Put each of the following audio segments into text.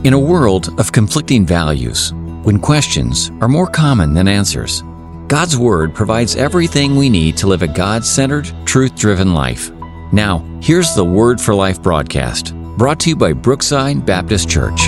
In a world of conflicting values, when questions are more common than answers, God's Word provides everything we need to live a God-centered, truth-driven life. Now, here's the Word for Life broadcast, brought to you by Brookside Baptist Church.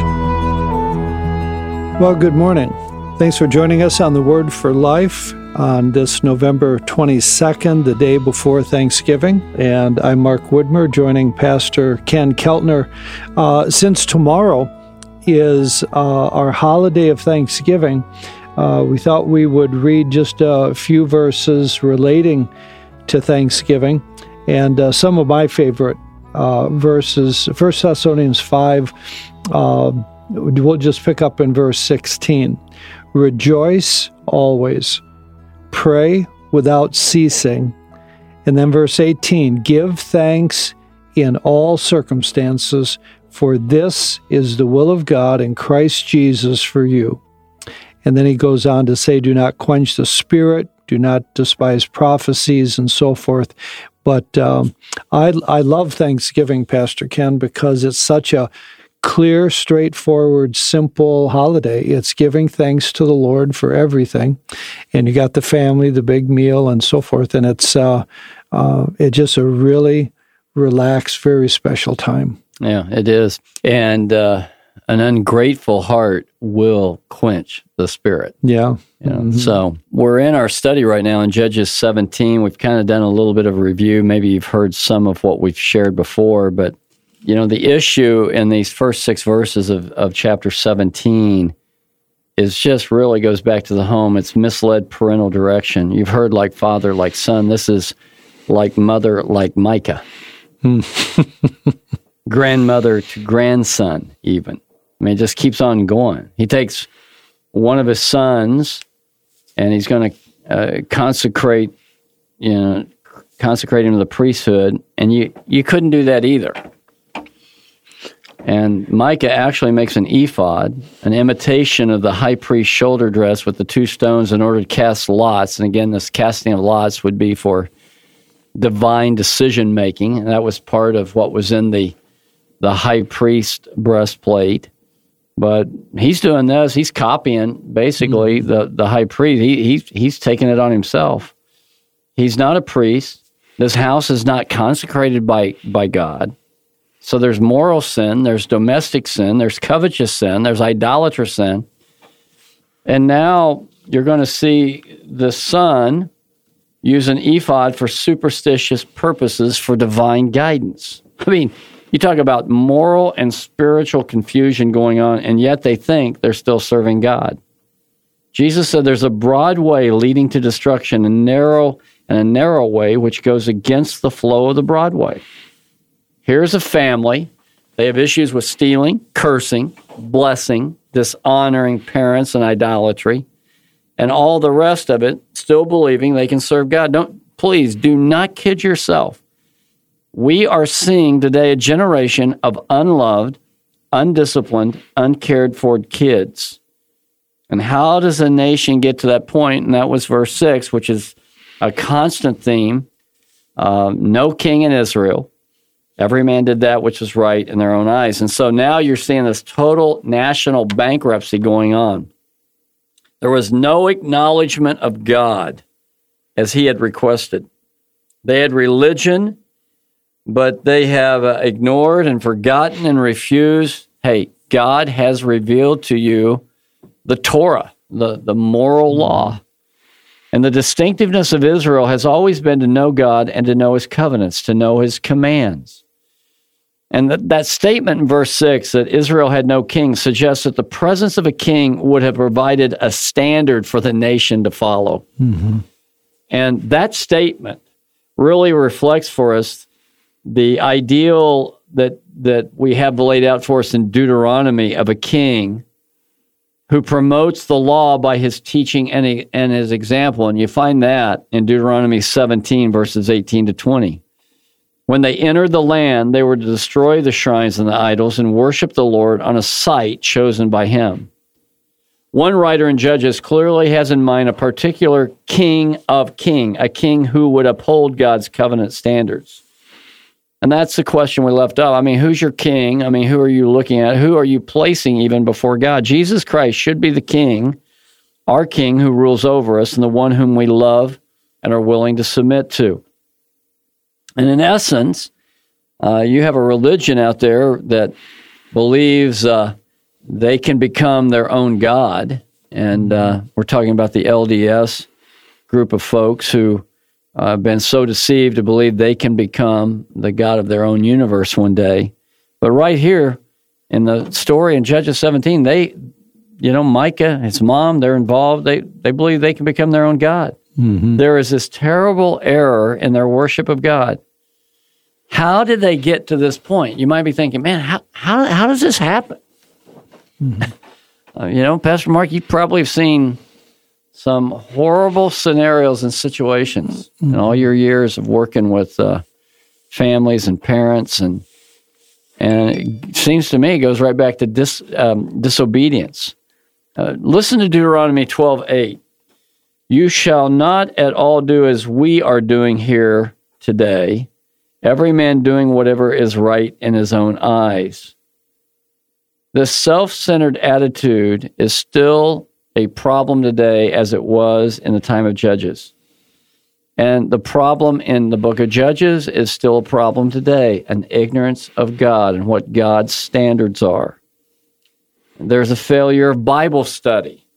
Well, good morning. Thanks for joining us on the Word for Life on this November 22nd, the day before Thanksgiving. And I'm Mark Woodmer, joining Pastor Ken Keltner. Since tomorrow is our holiday of Thanksgiving, we thought we would read just a few verses relating to Thanksgiving. And some of my favorite verses, 1 Thessalonians 5, we'll just pick up in verse 16. Rejoice always, pray without ceasing. And then verse 18, give thanks in all circumstances, for this is the will of God in Christ Jesus for you. And then he goes on to say, do not quench the spirit, do not despise prophecies, and so forth. But I love Thanksgiving, Pastor Ken, because it's such a clear, straightforward, simple holiday. It's giving thanks to the Lord for everything. And you got the family, the big meal, and so forth. And it's just a really relaxed, very special time. Yeah, it is. And an ungrateful heart will quench the spirit. Yeah. So we're in our study right now in Judges 17. We've kind of done a little bit of a review. Maybe you've heard some of what we've shared before, but you know, the issue in these first 6 verses of chapter 17 is just really goes back to the home. It's misled parental direction. You've heard like father, like son. This is like mother, like Micah. Grandmother to grandson, even. I mean, it just keeps on going. He takes one of his sons, and he's going to consecrate him to the priesthood, and you couldn't do that either. And Micah actually makes an ephod, an imitation of the high priest's shoulder dress with the 2 stones in order to cast lots. And again, this casting of lots would be for divine decision-making, and that was part of what was in the high priest breastplate. But he's doing this. He's copying, basically, the high priest. He's taking it on himself. He's not a priest. This house is not consecrated by God. So there's moral sin, there's domestic sin, there's covetous sin, there's idolatrous sin. And now you're going to see the son use an ephod for superstitious purposes for divine guidance. I mean, you talk about moral and spiritual confusion going on, and yet they think they're still serving God. Jesus said there's a broad way leading to destruction and a narrow way which goes against the flow of the broad way. Here's a family. They have issues with stealing, cursing, blessing, dishonoring parents, and idolatry, and all the rest of it, still believing they can serve God. Please do not kid yourself. We are seeing today a generation of unloved, undisciplined, uncared for kids. And how does a nation get to that point? And that was verse 6, which is a constant theme. No king in Israel. Every man did that which was right in their own eyes. And so now you're seeing this total national bankruptcy going on. There was no acknowledgement of God as he had requested. They had religion, but they have ignored and forgotten and refused. Hey, God has revealed to you the Torah, the moral law. And the distinctiveness of Israel has always been to know God and to know his covenants, to know his commands. And that statement in verse 6 that Israel had no king suggests that the presence of a king would have provided a standard for the nation to follow. Mm-hmm. And that statement really reflects for us the ideal that we have laid out for us in Deuteronomy of a king who promotes the law by his teaching and his example. And you find that in Deuteronomy 17, verses 18 to 20. When they entered the land, they were to destroy the shrines and the idols and worship the Lord on a site chosen by him. One writer in Judges clearly has in mind a particular king of king, a king who would uphold God's covenant standards. And that's the question we left off. I mean, who's your king? I mean, who are you looking at? Who are you placing even before God? Jesus Christ should be the king, our king who rules over us and the one whom we love and are willing to submit to. And in essence, you have a religion out there that believes they can become their own God. And we're talking about the LDS group of folks who have been so deceived to believe they can become the God of their own universe one day. But right here in the story in Judges 17, Micah, his mom, they're involved. They believe they can become their own God. Mm-hmm. There is this terrible error in their worship of God. How did they get to this point? You might be thinking, man, how does this happen? Mm-hmm. Pastor Mark, you probably have seen some horrible scenarios and situations in all your years of working with families and parents, and it seems to me it goes right back to disobedience. Listen to Deuteronomy 12:8. You shall not at all do as we are doing here today, every man doing whatever is right in his own eyes. This self-centered attitude is still a problem today as it was in the time of Judges. And the problem in the book of Judges is still a problem today, an ignorance of God and what God's standards are. There's a failure of Bible study.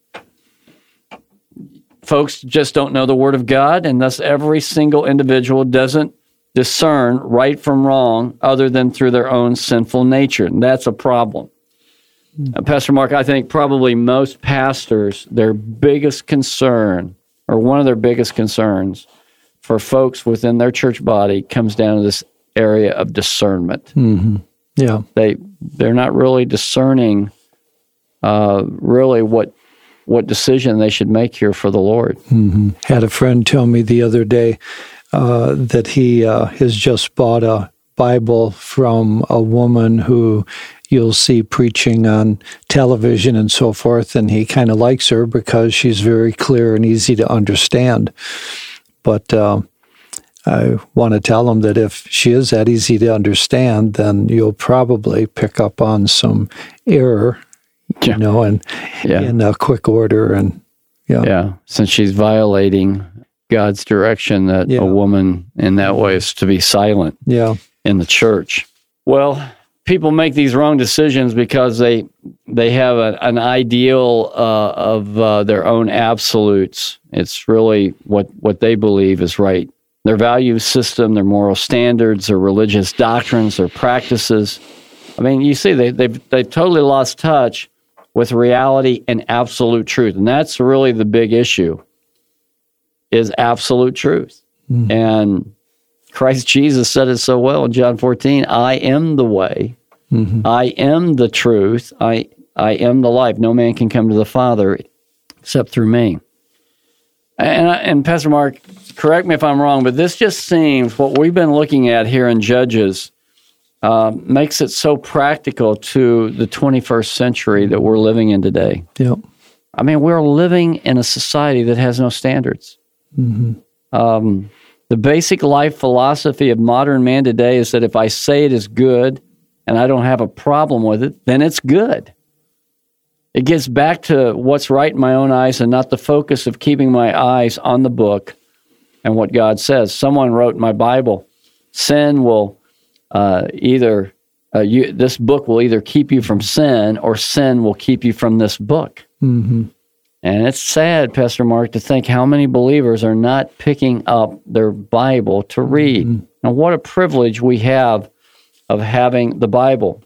Folks just don't know the Word of God, and thus every single individual doesn't discern right from wrong other than through their own sinful nature, and that's a problem. Pastor Mark, I think probably most pastors, their biggest concern, or one of their biggest concerns for folks within their church body comes down to this area of discernment. Mm-hmm. Yeah. They're not really discerning really what decision they should make here for the Lord. Mm-hmm. Had a friend tell me the other day that he has just bought a Bible from a woman who you'll see preaching on television and so forth, and he kind of likes her because she's very clear and easy to understand. But I want to tell him that if she is that easy to understand, then you'll probably pick up on some error, in a quick order. And since she's violating God's direction, that a woman in that way is to be silent in the church. Well, people make these wrong decisions because they have an ideal of their own absolutes. It's really what they believe is right. Their value system, their moral standards, their religious doctrines, their practices. I mean, you see, they've totally lost touch with reality and absolute truth, and that's really the big issue. Is absolute truth. Mm. And Christ Jesus said it so well in John 14, I am the way, I am the truth, I am the life. No man can come to the Father except through me. And Pastor Mark, correct me if I'm wrong, but this just seems, what we've been looking at here in Judges makes it so practical to the 21st century that we're living in today. Yep. I mean, we're living in a society that has no standards. Mm-hmm. The basic life philosophy of modern man today is that if I say it is good and I don't have a problem with it, then it's good. It gets back to what's right in my own eyes and not the focus of keeping my eyes on the book and what God says. Someone wrote in my Bible, sin will this book will either keep you from sin or sin will keep you from this book. Mm-hmm. And it's sad, Pastor Mark, to think how many believers are not picking up their Bible to read. Mm-hmm. Now, what a privilege we have of having the Bible.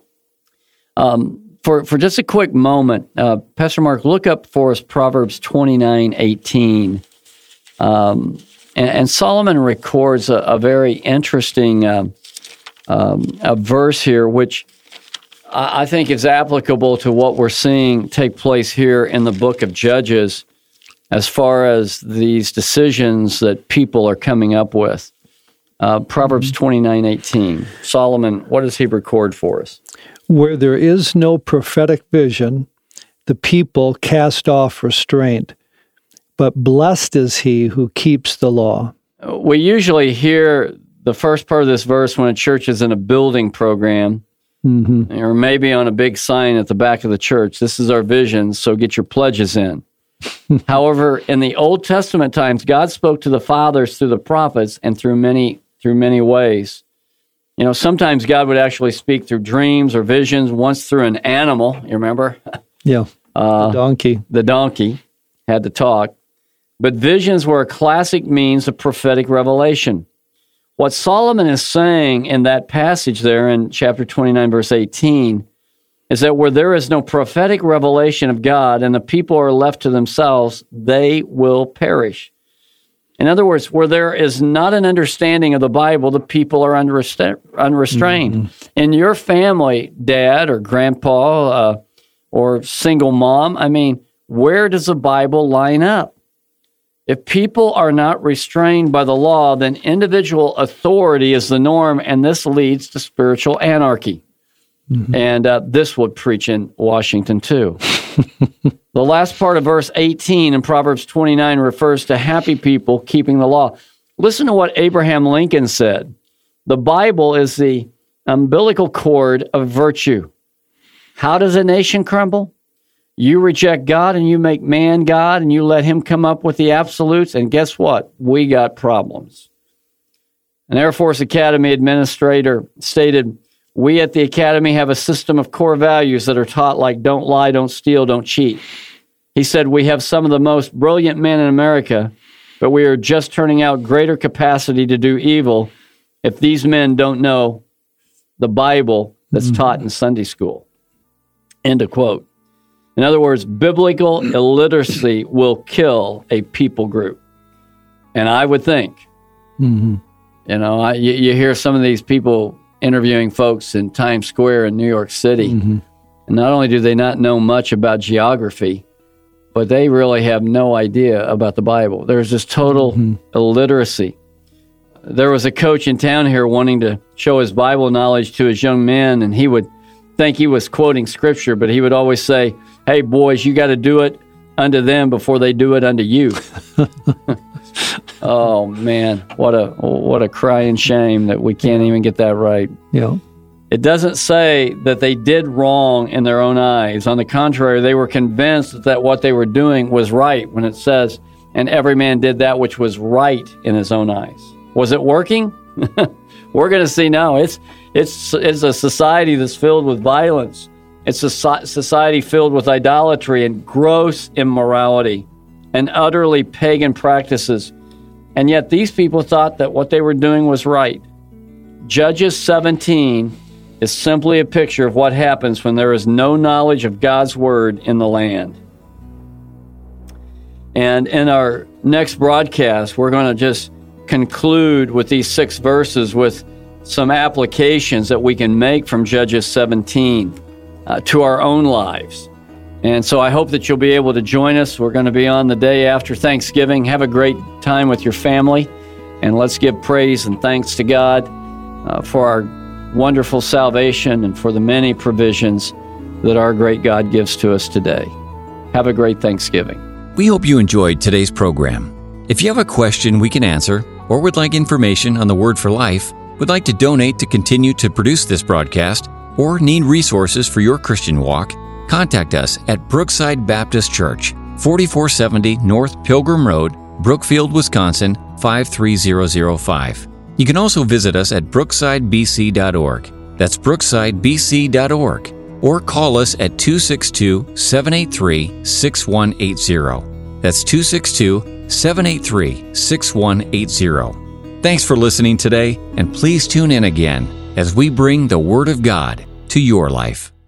For just a quick moment, Pastor Mark, look up for us Proverbs 29:18. And Solomon records a very interesting a verse here, which I think is applicable to what we're seeing take place here in the book of Judges as far as these decisions that people are coming up with. Proverbs 29:18. Solomon, what does he record for us? Where there is no prophetic vision, the people cast off restraint, but blessed is he who keeps the law. We usually hear the first part of this verse when a church is in a building program, or maybe on a big sign at the back of the church, this is our vision, so get your pledges in. However, in the Old Testament times, God spoke to the fathers through the prophets and through many ways. You know, sometimes God would actually speak through dreams or visions, once through an animal, you remember? Yeah, the donkey. The donkey had to talk. But visions were a classic means of prophetic revelation. What Solomon is saying in that passage there in chapter 29, verse 18, is that where there is no prophetic revelation of God and the people are left to themselves, they will perish. In other words, where there is not an understanding of the Bible, the people are unrestrained. In your family, dad or grandpa or single mom, I mean, where does the Bible line up? If people are not restrained by the law, then individual authority is the norm, and this leads to spiritual anarchy. And this would preach in Washington, too. The last part of verse 18 in Proverbs 29 refers to happy people keeping the law. Listen to what Abraham Lincoln said. The Bible is the umbilical cord of virtue. How does a nation crumble? You reject God and you make man God and you let him come up with the absolutes, and guess what? We got problems. An Air Force Academy administrator stated, "We at the Academy have a system of core values that are taught like don't lie, don't steal, don't cheat." He said, "We have some of the most brilliant men in America, but we are just turning out greater capacity to do evil if these men don't know the Bible that's taught in Sunday school." End of quote. In other words, biblical illiteracy will kill a people group. And I would think, you know, you hear some of these people interviewing folks in Times Square in New York City, and not only do they not know much about geography, but they really have no idea about the Bible. There's just total illiteracy. There was a coach in town here wanting to show his Bible knowledge to his young men, and he would think he was quoting Scripture, but he would always say, "Hey, boys, you got to do it unto them before they do it unto you." Oh, man, what a crying shame that we can't even get that right. Yeah. It doesn't say that they did wrong in their own eyes. On the contrary, they were convinced that what they were doing was right when it says, "And every man did that which was right in his own eyes." Was it working? We're going to see now. It's a society that's filled with violence. It's a society filled with idolatry and gross immorality and utterly pagan practices. And yet these people thought that what they were doing was right. Judges 17 is simply a picture of what happens when there is no knowledge of God's word in the land. And in our next broadcast, we're going to just conclude with these 6 verses with some applications that we can make from Judges 17 to our own lives. And so I hope that you'll be able to join us. We're going to be on the day after Thanksgiving. Have a great time with your family, and let's give praise and thanks to God for our wonderful salvation and for the many provisions that our great God gives to us today. Have a great Thanksgiving. We hope you enjoyed today's program. If you have a question we can answer, or would like information on the Word for Life, would like to donate to continue to produce this broadcast, or need resources for your Christian walk, contact us at Brookside Baptist Church, 4470 North Pilgrim Road, Brookfield, Wisconsin, 53005. You can also visit us at brooksidebc.org. That's brooksidebc.org. Or call us at 262-783-6180. That's 262-783-6180. Thanks for listening today, and please tune in again as we bring the Word of God to your life.